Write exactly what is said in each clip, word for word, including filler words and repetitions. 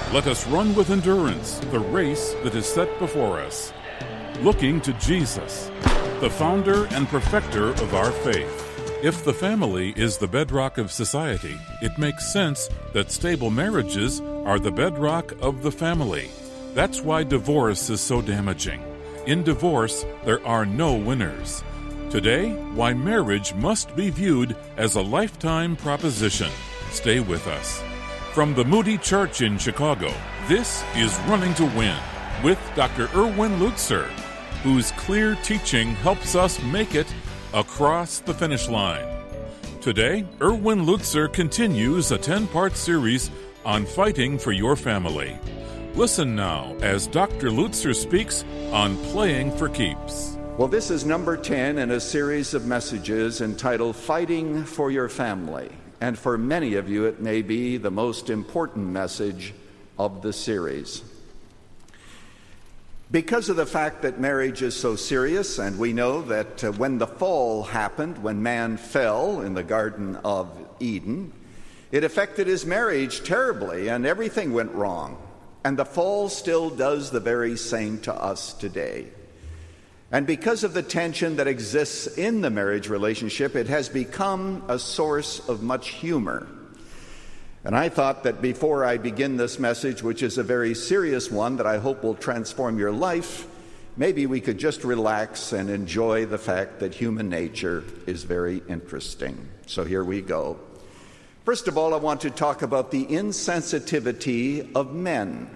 Let us run with endurance the race that is set before us, looking to Jesus, the founder and perfecter of our faith. If the family is the bedrock of society, it makes sense that stable marriages are the bedrock of the family. That's why divorce is so damaging. In divorce, there are no winners. Today, why marriage must be viewed as a lifetime proposition. Stay with us. From the Moody Church in Chicago, this is Running to Win with Doctor Erwin Lutzer, whose clear teaching helps us make it across the finish line. Today, Erwin Lutzer continues a ten-part series on fighting for your family. Listen now as Doctor Lutzer speaks on playing for keeps. Well, this is number ten in a series of messages entitled Fighting for Your Family. And for many of you, it may be the most important message of the series. Because of the fact that marriage is so serious, and we know that uh, when the fall happened, when man fell in the Garden of Eden, it affected his marriage terribly, and everything went wrong. And the fall still does the very same to us today. And because of the tension that exists in the marriage relationship, it has become a source of much humor. And I thought that before I begin this message, which is a very serious one that I hope will transform your life, maybe we could just relax and enjoy the fact that human nature is very interesting. So here we go. First of all, I want to talk about the insensitivity of men.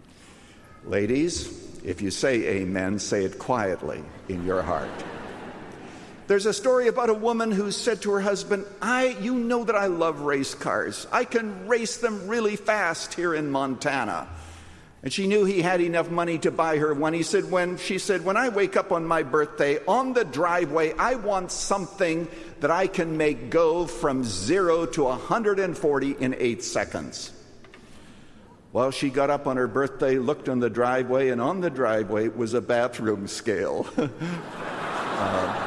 Ladies, if you say amen, say it quietly in your heart. There's a story about a woman who said to her husband, I, you know that I love race cars. I can race them really fast here in Montana. And she knew he had enough money to buy her one. He said, when she said, when I wake up on my birthday, on the driveway, I want something that I can make go from zero to one hundred forty in eight seconds. Well, she got up on her birthday, looked on the driveway, and on the driveway was a bathroom scale. uh,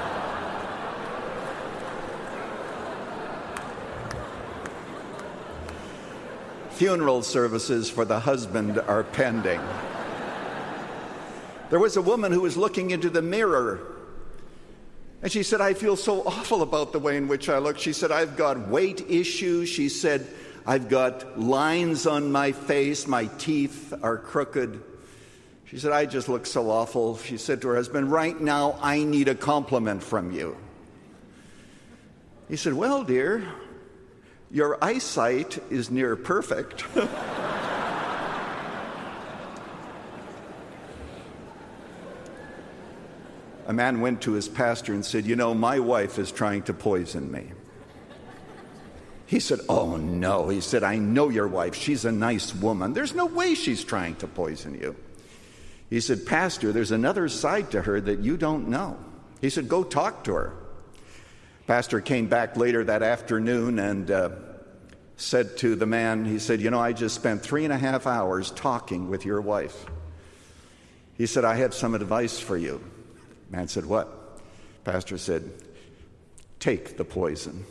Funeral services for the husband are pending. There was a woman who was looking into the mirror, and she said, I feel so awful about the way in which I look. She said, I've got weight issues. She said, I've got lines on my face. My teeth are crooked. She said, I just look so awful. She said to her husband, right now, I need a compliment from you. He said, well, dear, your eyesight is near perfect. A man went to his pastor and said, you know, my wife is trying to poison me. He said, oh, no. He said, I know your wife. She's a nice woman. There's no way she's trying to poison you. He said, Pastor, there's another side to her that you don't know. He said, go talk to her. Pastor came back later that afternoon and uh, said to the man, he said, you know, I just spent three and a half hours talking with your wife. He said, I have some advice for you. Man said, what? Pastor said, take the poison.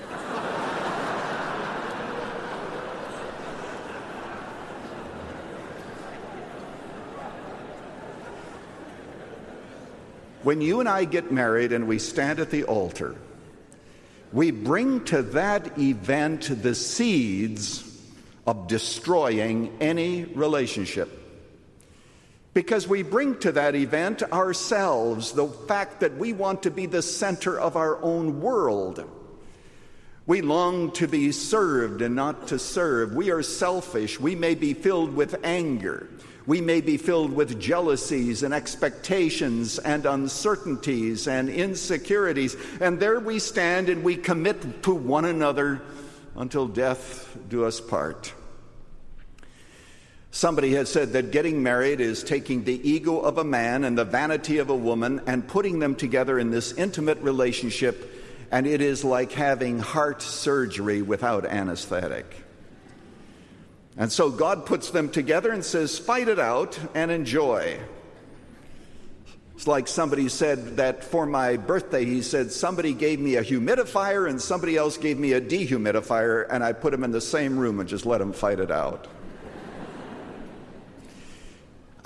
When you and I get married and we stand at the altar, we bring to that event the seeds of destroying any relationship. Because we bring to that event ourselves, the fact that we want to be the center of our own world. We long to be served and not to serve. We are selfish. We may be filled with anger. We may be filled with jealousies and expectations and uncertainties and insecurities. And there we stand and we commit to one another until death do us part. Somebody has said that getting married is taking the ego of a man and the vanity of a woman and putting them together in this intimate relationship, and it is like having heart surgery without anesthetic. And so God puts them together and says, fight it out and enjoy. It's like somebody said that for my birthday, he said, somebody gave me a humidifier and somebody else gave me a dehumidifier, and I put them in the same room and just let them fight it out.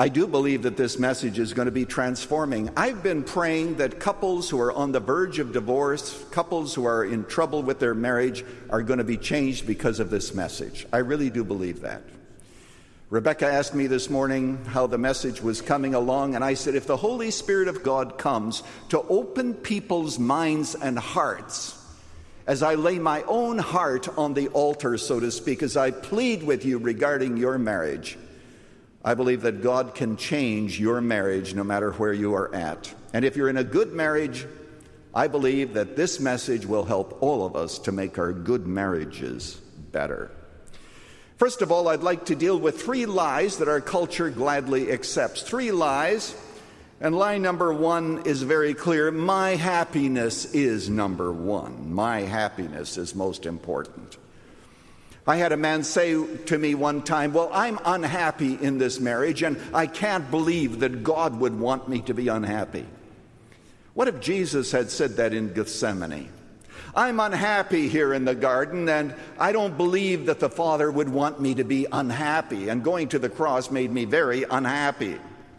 I do believe that this message is going to be transforming. I've been praying that couples who are on the verge of divorce, couples who are in trouble with their marriage, are going to be changed because of this message. I really do believe that. Rebecca asked me this morning how the message was coming along, and I said, if the Holy Spirit of God comes to open people's minds and hearts, as I lay my own heart on the altar, so to speak, as I plead with you regarding your marriage, I believe that God can change your marriage no matter where you are at. And if you're in a good marriage, I believe that this message will help all of us to make our good marriages better. First of all, I'd like to deal with three lies that our culture gladly accepts. Three lies, and lie number one is very clear. My happiness is number one. My happiness is most important. I had a man say to me one time, well, I'm unhappy in this marriage, and I can't believe that God would want me to be unhappy. What if Jesus had said that in Gethsemane? I'm unhappy here in the garden, and I don't believe that the Father would want me to be unhappy, and going to the cross made me very unhappy.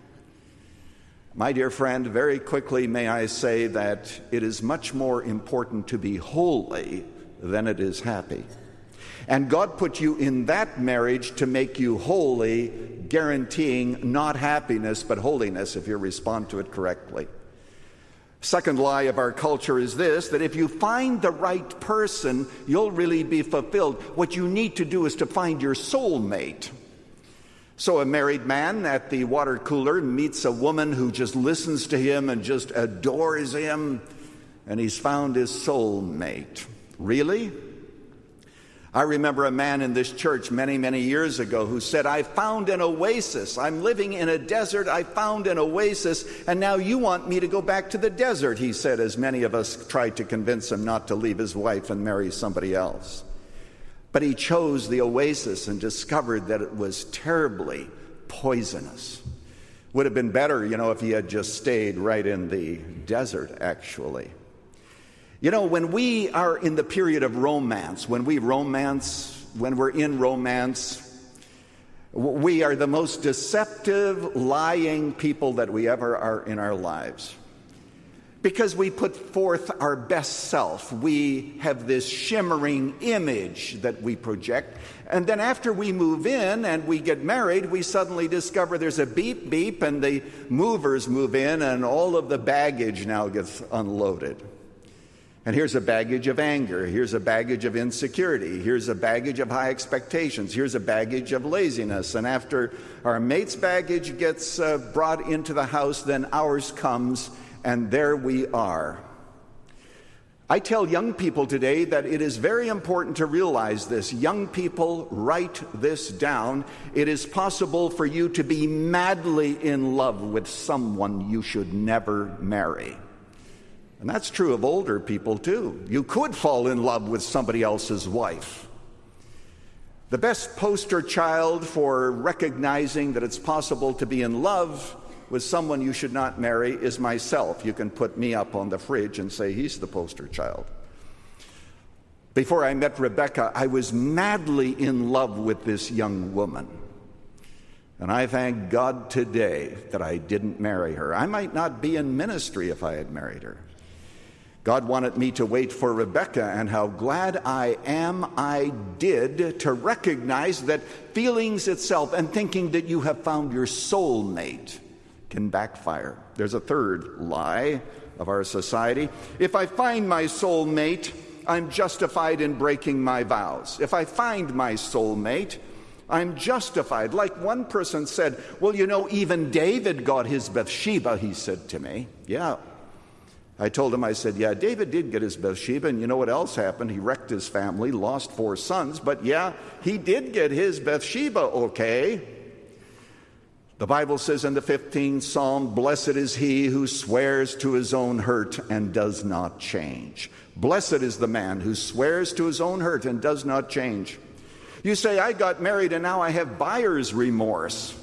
My dear friend, very quickly may I say that it is much more important to be holy than it is happy. And God put you in that marriage to make you holy, guaranteeing not happiness but holiness if you respond to it correctly. Second lie of our culture is this, that if you find the right person, you'll really be fulfilled. What you need to do is to find your soulmate. So a married man at the water cooler meets a woman who just listens to him and just adores him, and he's found his soulmate. Really? I remember a man in this church many, many years ago who said, I found an oasis. I'm living in a desert. I found an oasis, and now you want me to go back to the desert, he said, as many of us tried to convince him not to leave his wife and marry somebody else. But he chose the oasis and discovered that it was terribly poisonous. Would have been better, you know, if he had just stayed right in the desert, actually. You know, when we are in the period of romance, when we romance, when we're in romance, we are the most deceptive, lying people that we ever are in our lives. Because we put forth our best self. We have this shimmering image that we project. And then after we move in and we get married, we suddenly discover there's a beep, beep, and the movers move in, and all of the baggage now gets unloaded. And here's a baggage of anger. Here's a baggage of insecurity. Here's a baggage of high expectations. Here's a baggage of laziness. And after our mate's baggage gets uh, brought into the house, then ours comes, and there we are. I tell young people today that it is very important to realize this. Young people, write this down. It is possible for you to be madly in love with someone you should never marry. And that's true of older people, too. You could fall in love with somebody else's wife. The best poster child for recognizing that it's possible to be in love with someone you should not marry is myself. You can put me up on the fridge and say he's the poster child. Before I met Rebecca, I was madly in love with this young woman. And I thank God today that I didn't marry her. I might not be in ministry if I had married her. God wanted me to wait for Rebecca, and how glad I am I did, to recognize that feelings itself and thinking that you have found your soulmate can backfire. There's a third lie of our society. If I find my soulmate, I'm justified in breaking my vows. If I find my soulmate, I'm justified. Like one person said, well, you know, even David got his Bathsheba, he said to me. Yeah. I told him, I said, yeah, David did get his Bathsheba, and you know what else happened? He wrecked his family, lost four sons, but yeah, he did get his Bathsheba, okay? The Bible says in the fifteenth Psalm, blessed is he who swears to his own hurt and does not change. Blessed is the man who swears to his own hurt and does not change. You say, I got married and now I have buyer's remorse.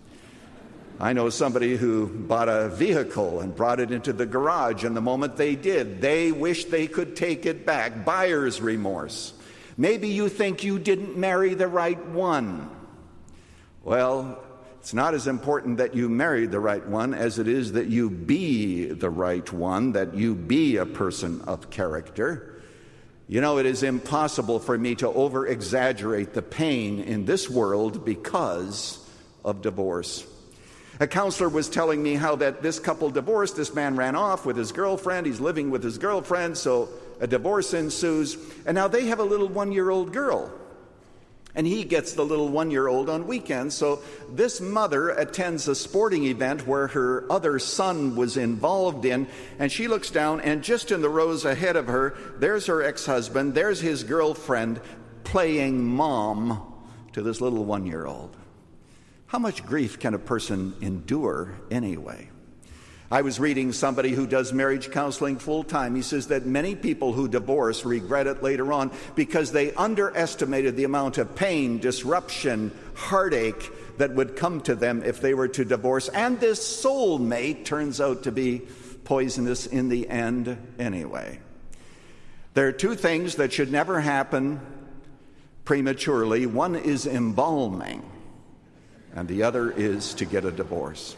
I know somebody who bought a vehicle and brought it into the garage, and the moment they did, they wished they could take it back. Buyer's remorse. Maybe you think you didn't marry the right one. Well, It's not as important that you marry the right one as it is that you be the right one, that you be a person of character. You know, it is impossible for me to over-exaggerate the pain in this world because of divorce. A counselor was telling me how that this couple divorced. This man ran off with his girlfriend. He's living with his girlfriend, so a divorce ensues. And now they have a little one-year-old girl. And he gets the little one-year-old on weekends. So this mother attends a sporting event where her other son was involved in, and she looks down, and just in the rows ahead of her, there's her ex-husband, there's his girlfriend playing mom to this little one-year-old. How much grief can a person endure anyway? I was reading somebody who does marriage counseling full-time. He says that many people who divorce regret it later on because they underestimated the amount of pain, disruption, heartache that would come to them if they were to divorce. And this soulmate turns out to be poisonous in the end anyway. There are two things that should never happen prematurely. One is embalming, and the other is to get a divorce.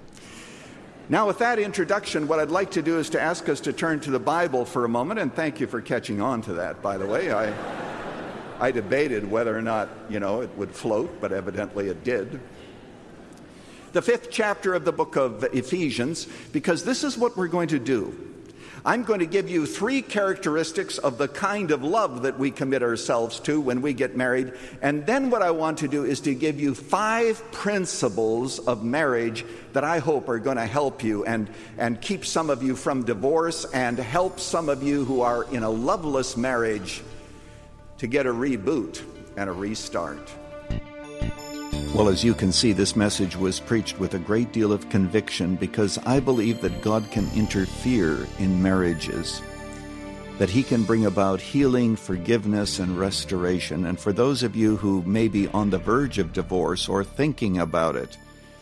Now, with that introduction, what I'd like to do is to ask us to turn to the Bible for a moment, and thank you for catching on to that, by the way. I, I debated whether or not, you know, it would float, but evidently it did. The fifth chapter of the book of Ephesians, because this is what we're going to do. I'm going to give you three characteristics of the kind of love that we commit ourselves to when we get married. And then what I want to do is to give you five principles of marriage that I hope are going to help you and, and keep some of you from divorce and help some of you who are in a loveless marriage to get a reboot and a restart. Well, as you can see, this message was preached with a great deal of conviction because I believe that God can interfere in marriages, that He can bring about healing, forgiveness, and restoration. And for those of you who may be on the verge of divorce or thinking about it,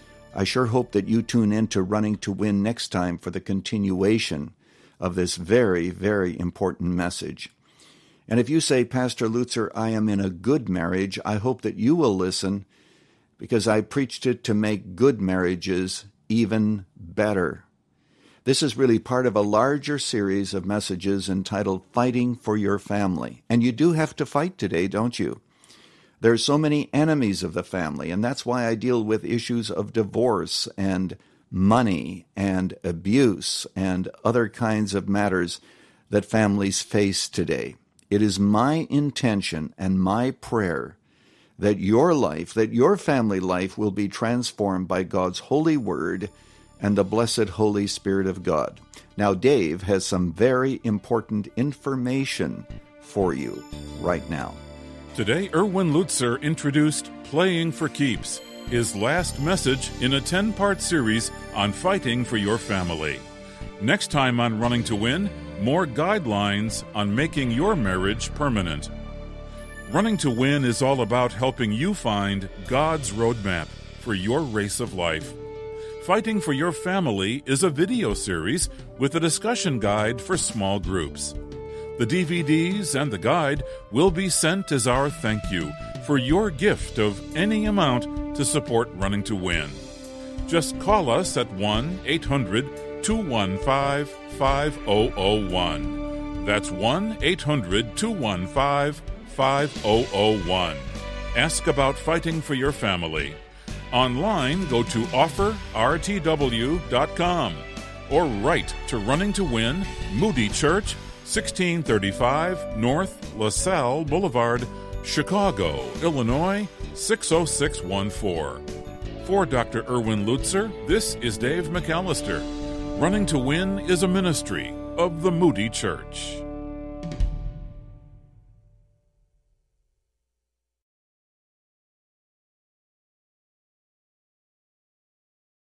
I sure hope that you tune in to Running to Win next time for the continuation of this very, very important message. And if you say, Pastor Lutzer, I am in a good marriage, I hope that you will listen, because I preached it to make good marriages even better. This is really part of a larger series of messages entitled Fighting for Your Family. And you do have to fight today, don't you? There are so many enemies of the family, and that's why I deal with issues of divorce and money and abuse and other kinds of matters that families face today. It is my intention and my prayer that your life, that your family life will be transformed by God's holy word and the blessed Holy Spirit of God. Now, Dave has some very important information for you right now. Today, Erwin Lutzer introduced Playing for Keeps, his last message in a ten-part series on fighting for your family. Next time on Running to Win, more guidelines on making your marriage permanent. Running to Win is all about helping you find God's roadmap for your race of life. Fighting for Your Family is a video series with a discussion guide for small groups. The D V Ds and the guide will be sent as our thank you for your gift of any amount to support Running to Win. Just call us at one eight hundred two one five five zero zero one. That's one eight hundred two one five five zero zero one. Ask about fighting for your family. Online, go to offer r t w dot com or write to Running to Win, Moody Church, sixteen thirty-five North LaSalle Boulevard, Chicago, Illinois, six oh six one four. For Doctor Erwin Lutzer, this is Dave McAllister. Running to Win is a ministry of the Moody Church.